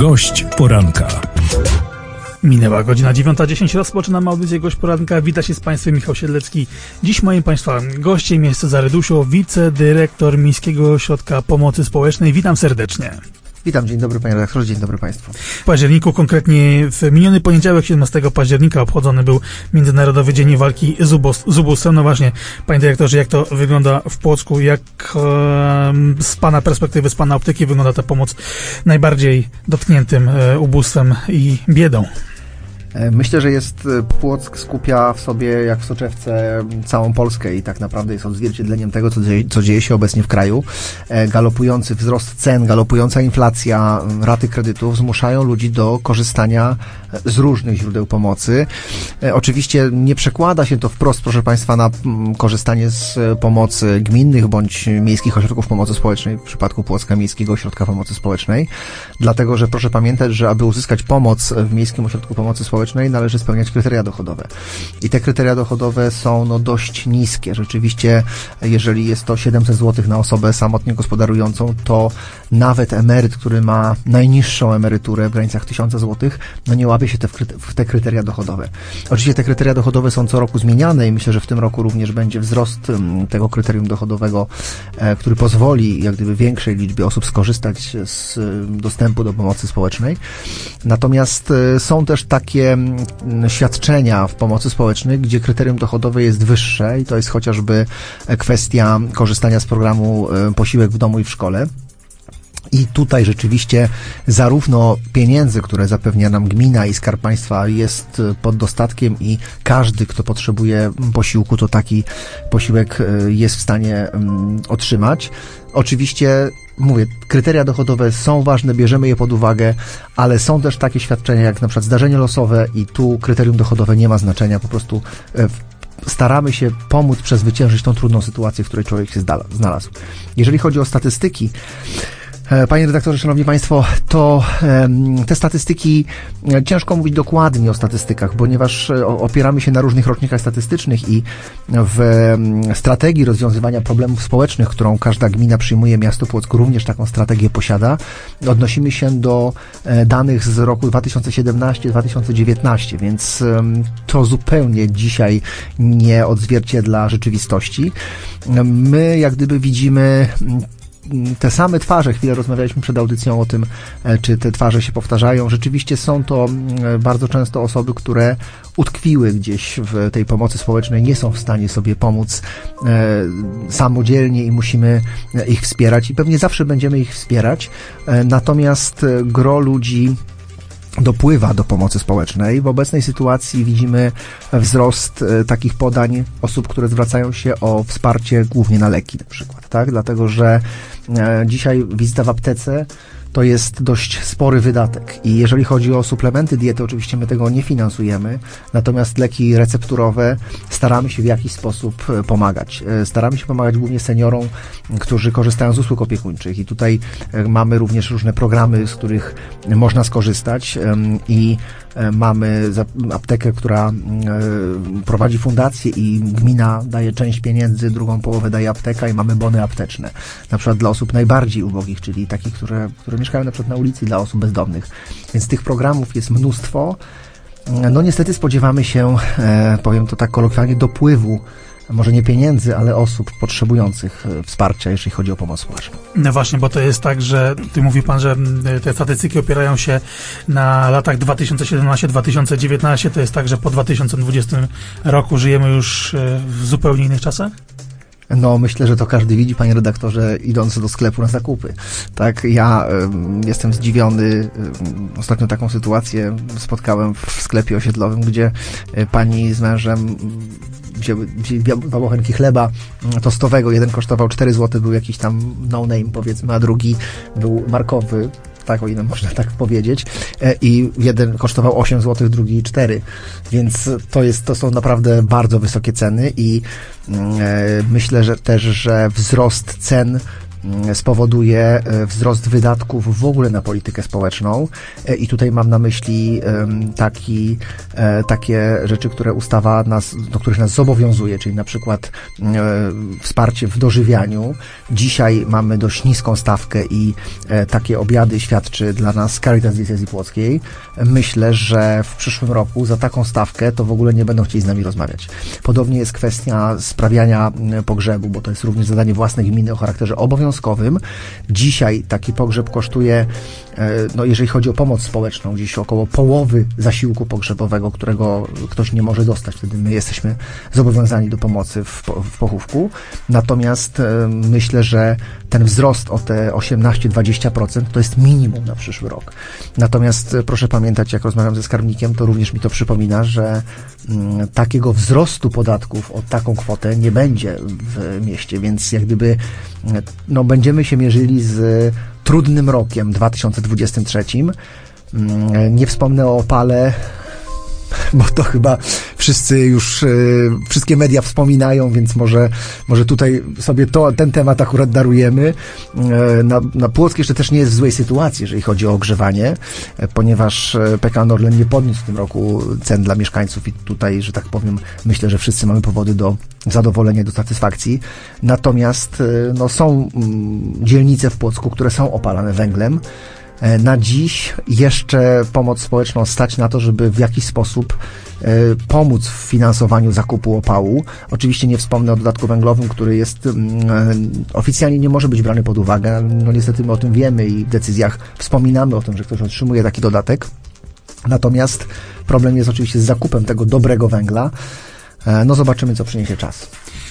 Gość poranka. Minęła godzina 9:10, rozpoczynamy audycję Gość Poranka. Wita się z Państwem Michał Siedlecki. Dziś moim Państwa gościem jest Cezary Dusio, wicedyrektor Miejskiego Ośrodka Pomocy Społecznej. Witam serdecznie. Witam, dzień dobry panie redaktorze, dzień dobry państwu. W październiku, konkretnie w miniony poniedziałek, 17 października, obchodzony był Międzynarodowy Dzień Walki z Ubóstwem. No właśnie, panie dyrektorze, jak to wygląda w Płocku? Jak z pana perspektywy, z pana optyki wygląda ta pomoc najbardziej dotkniętym ubóstwem i biedą? Myślę, że Płock skupia w sobie, jak w soczewce, całą Polskę i tak naprawdę jest odzwierciedleniem tego, co dzieje się obecnie w kraju. Galopujący wzrost cen, galopująca inflacja, raty kredytów zmuszają ludzi do korzystania z różnych źródeł pomocy. Oczywiście nie przekłada się to wprost, proszę państwa, na korzystanie z pomocy gminnych bądź miejskich ośrodków pomocy społecznej, w przypadku Płocka Miejskiego Ośrodka Pomocy Społecznej, dlatego że proszę pamiętać, że aby uzyskać pomoc w Miejskim Ośrodku Pomocy Społecznej należy spełniać kryteria dochodowe. I te kryteria dochodowe są dość niskie. Rzeczywiście, jeżeli jest to 700 zł na osobę samotnie gospodarującą, to nawet emeryt, który ma najniższą emeryturę w granicach 1000 zł, nie łapie się w te kryteria dochodowe. Oczywiście te kryteria dochodowe są co roku zmieniane i myślę, że w tym roku również będzie wzrost tego kryterium dochodowego, który pozwoli jak gdyby większej liczbie osób skorzystać z dostępu do pomocy społecznej. Natomiast są też takie świadczenia w pomocy społecznej, gdzie kryterium dochodowe jest wyższe i to jest chociażby kwestia korzystania z programu Posiłek w domu i w szkole. I tutaj rzeczywiście zarówno pieniędzy, które zapewnia nam gmina i Skarb Państwa, jest pod dostatkiem i każdy, kto potrzebuje posiłku, to taki posiłek jest w stanie otrzymać. Oczywiście, mówię, kryteria dochodowe są ważne, bierzemy je pod uwagę, ale są też takie świadczenia jak na przykład zdarzenie losowe i tu kryterium dochodowe nie ma znaczenia, po prostu staramy się pomóc przezwyciężyć tą trudną sytuację, w której człowiek się znalazł. Jeżeli chodzi o statystyki, panie redaktorze, szanowni państwo, to te statystyki, ciężko mówić dokładnie o statystykach, ponieważ opieramy się na różnych rocznikach statystycznych i w strategii rozwiązywania problemów społecznych, którą każda gmina przyjmuje, miasto Płock również taką strategię posiada, odnosimy się do danych z roku 2017-2019, więc to zupełnie dzisiaj nie odzwierciedla rzeczywistości. My jak gdyby widzimy te same twarze, chwilę rozmawialiśmy przed audycją o tym, czy te twarze się powtarzają. Rzeczywiście są to bardzo często osoby, które utkwiły gdzieś w tej pomocy społecznej, nie są w stanie sobie pomóc samodzielnie i musimy ich wspierać i pewnie zawsze będziemy ich wspierać. Natomiast gro ludzi dopływa do pomocy społecznej. W obecnej sytuacji widzimy wzrost takich podań osób, które zwracają się o wsparcie głównie na leki na przykład, tak? Dlatego, że dzisiaj wizyta w aptece to jest dość spory wydatek i jeżeli chodzi o suplementy diety, oczywiście my tego nie finansujemy, natomiast leki recepturowe staramy się w jakiś sposób pomagać. Staramy się pomagać głównie seniorom, którzy korzystają z usług opiekuńczych i tutaj mamy również różne programy, z których można skorzystać i mamy aptekę, która prowadzi fundację i gmina daje część pieniędzy, drugą połowę daje apteka i mamy bony apteczne. Na przykład dla osób najbardziej ubogich, czyli takich, które mieszkają na przykład na ulicy, dla osób bezdomnych. Więc tych programów jest mnóstwo. No niestety spodziewamy się, powiem to tak kolokwialnie, dopływu może nie pieniędzy, ale osób potrzebujących wsparcia, jeżeli chodzi o pomoc społeczną. No właśnie, bo to jest tak, że mówi pan, że te statystyki opierają się na latach 2017-2019. To jest tak, że po 2020 roku żyjemy już w zupełnie innych czasach? No, myślę, że to każdy widzi, panie redaktorze, idąc do sklepu na zakupy. Tak, ja jestem zdziwiony. Ostatnio taką sytuację spotkałem w sklepie osiedlowym, gdzie pani z mężem wzięły dwa bochenki chleba tostowego. Jeden kosztował 4 zł, był jakiś tam no name, powiedzmy, a drugi był markowy. Tak, o ile można tak powiedzieć. I jeden kosztował 8 zł, drugi 4. Więc to są naprawdę bardzo wysokie ceny i myślę, że też, że wzrost cen spowoduje wzrost wydatków w ogóle na politykę społeczną i tutaj mam na myśli takie rzeczy, które ustawa do których nas zobowiązuje, czyli na przykład wsparcie w dożywianiu. Dzisiaj mamy dość niską stawkę i takie obiady świadczy dla nas Caritas Diecezji Płockiej. Myślę, że w przyszłym roku za taką stawkę to w ogóle nie będą chcieli z nami rozmawiać. Podobnie jest kwestia sprawiania pogrzebu, bo to jest również zadanie własne gminy o charakterze obowiązkowym. Dzisiaj taki pogrzeb kosztuje, jeżeli chodzi o pomoc społeczną, gdzieś około połowy zasiłku pogrzebowego, którego ktoś nie może dostać. Wtedy my jesteśmy zobowiązani do pomocy w pochówku. Natomiast myślę, że ten wzrost o te 18-20% to jest minimum na przyszły rok. Natomiast proszę pamiętać, jak rozmawiam ze skarbnikiem, to również mi to przypomina, że takiego wzrostu podatków o taką kwotę nie będzie w mieście, więc jak gdyby będziemy się mierzyli z trudnym rokiem 2023. Nie wspomnę o opale, bo to chyba wszyscy już, wszystkie media wspominają, więc może tutaj sobie ten temat akurat darujemy. Na Płock jeszcze też nie jest w złej sytuacji, jeżeli chodzi o ogrzewanie, ponieważ PKN Orlen nie podniósł w tym roku cen dla mieszkańców i tutaj, że tak powiem, myślę, że wszyscy mamy powody do zadowolenia, do satysfakcji. Natomiast są dzielnice w Płocku, które są opalane węglem. Na dziś jeszcze pomoc społeczną stać na to, żeby w jakiś sposób pomóc w finansowaniu zakupu opału. Oczywiście nie wspomnę o dodatku węglowym, który jest oficjalnie nie może być brany pod uwagę. Niestety my o tym wiemy i w decyzjach wspominamy o tym, że ktoś otrzymuje taki dodatek. Natomiast problem jest oczywiście z zakupem tego dobrego węgla. Zobaczymy, co przyniesie czas.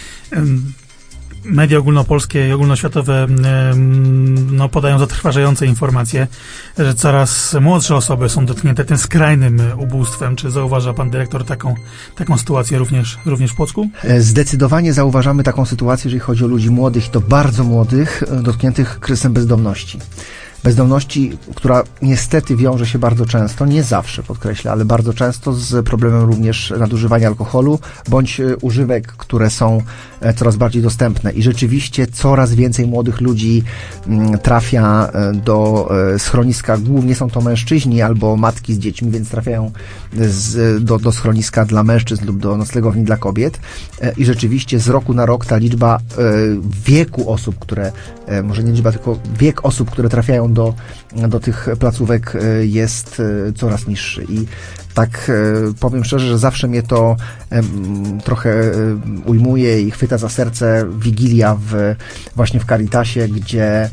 Media ogólnopolskie i ogólnoświatowe podają zatrważające informacje, że coraz młodsze osoby są dotknięte tym skrajnym ubóstwem. Czy zauważa pan dyrektor taką sytuację również w Płocku? Zdecydowanie zauważamy taką sytuację, jeżeli chodzi o ludzi młodych i to bardzo młodych, dotkniętych kryzysem bezdomności. Bezdomności, która niestety wiąże się bardzo często, nie zawsze podkreślę, ale bardzo często z problemem również nadużywania alkoholu bądź używek, które są coraz bardziej dostępne i rzeczywiście coraz więcej młodych ludzi trafia do schroniska, głównie są to mężczyźni albo matki z dziećmi, więc trafiają do schroniska dla mężczyzn lub do noclegowni dla kobiet i rzeczywiście z roku na rok ta liczba wieku osób, które, może nie liczba, tylko wiek osób, które trafiają do tych placówek jest coraz niższy i tak powiem szczerze, że zawsze mnie to trochę ujmuje i chwyta za serce Wigilia właśnie w Caritasie, gdzie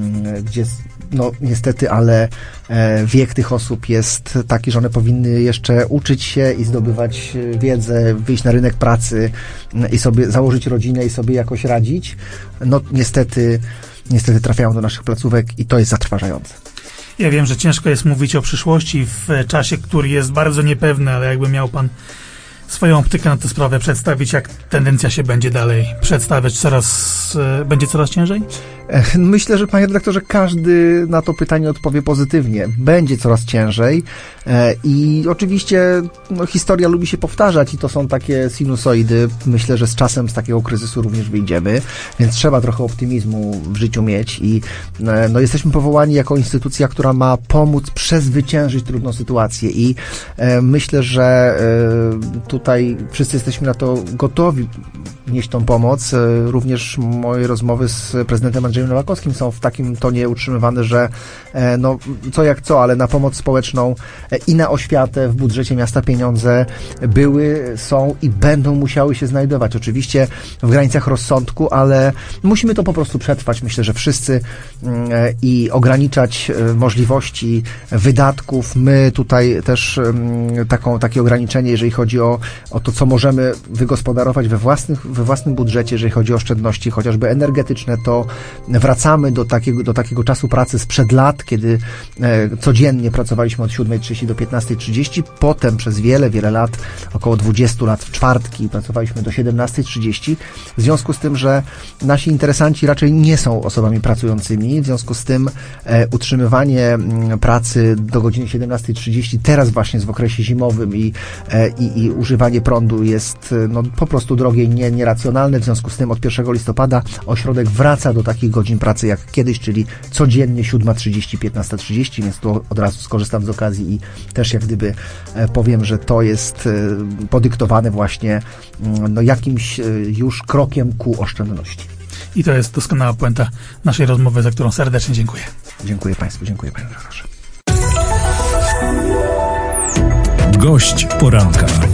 niestety, ale wiek tych osób jest taki, że one powinny jeszcze uczyć się i zdobywać wiedzę, wyjść na rynek pracy i sobie założyć rodzinę i sobie jakoś radzić. Niestety trafiają do naszych placówek i to jest zatrważające. Ja wiem, że ciężko jest mówić o przyszłości w czasie, który jest bardzo niepewny, ale jakby miał pan swoją optykę na tę sprawę przedstawić, jak tendencja się będzie dalej przedstawiać, będzie coraz ciężej? Myślę, że panie redaktorze, każdy na to pytanie odpowie pozytywnie. Będzie coraz ciężej i oczywiście historia lubi się powtarzać i to są takie sinusoidy. Myślę, że z czasem z takiego kryzysu również wyjdziemy, więc trzeba trochę optymizmu w życiu mieć i jesteśmy powołani jako instytucja, która ma pomóc przezwyciężyć trudną sytuację i myślę, że tutaj wszyscy jesteśmy na to gotowi nieść tą pomoc. Również moje rozmowy z prezydentem Andrzejem Nowakowskim są w takim tonie utrzymywane, że co jak co, ale na pomoc społeczną i na oświatę w budżecie miasta pieniądze były, są i będą musiały się znajdować. Oczywiście w granicach rozsądku, ale musimy to po prostu przetrwać. Myślę, że wszyscy i ograniczać możliwości wydatków. My tutaj też takie ograniczenie, jeżeli chodzi o to, co możemy wygospodarować we własnym budżecie, jeżeli chodzi o oszczędności, chociażby energetyczne, to wracamy do takiego czasu pracy sprzed lat, kiedy codziennie pracowaliśmy od 7:30 do 15:30, potem przez wiele lat, około 20 lat w czwartki pracowaliśmy do 17:30, w związku z tym, że nasi interesanci raczej nie są osobami pracującymi, w związku z tym utrzymywanie pracy do godziny 17:30, teraz właśnie w okresie zimowym i zużywanie prądu jest po prostu drogie i nieracjonalne. W związku z tym od 1 listopada ośrodek wraca do takich godzin pracy jak kiedyś, czyli codziennie 7:30, 15:30, więc tu od razu skorzystam z okazji i też jak gdyby powiem, że to jest podyktowane właśnie jakimś już krokiem ku oszczędności. I to jest doskonała puenta naszej rozmowy, za którą serdecznie dziękuję. Dziękuję Państwu, dziękuję Panie Redaktorze. Gość poranka.